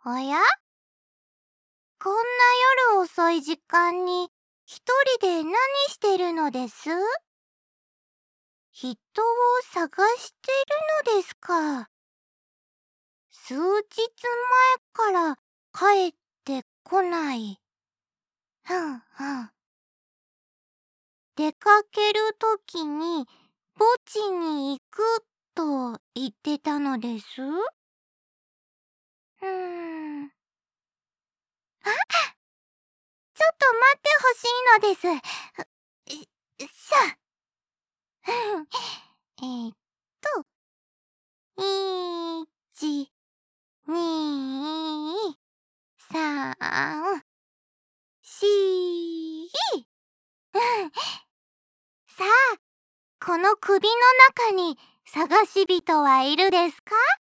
おや？こんな夜遅い時間に一人で何してるのです？人を探してるのですか？数日前から帰ってこない。ふんふん。出かけるときに墓地に行くと言ってたのです。ちょっと待ってほしいのです。えっと、1、2、3、4。さあ、この首の中に探し人はいるですか？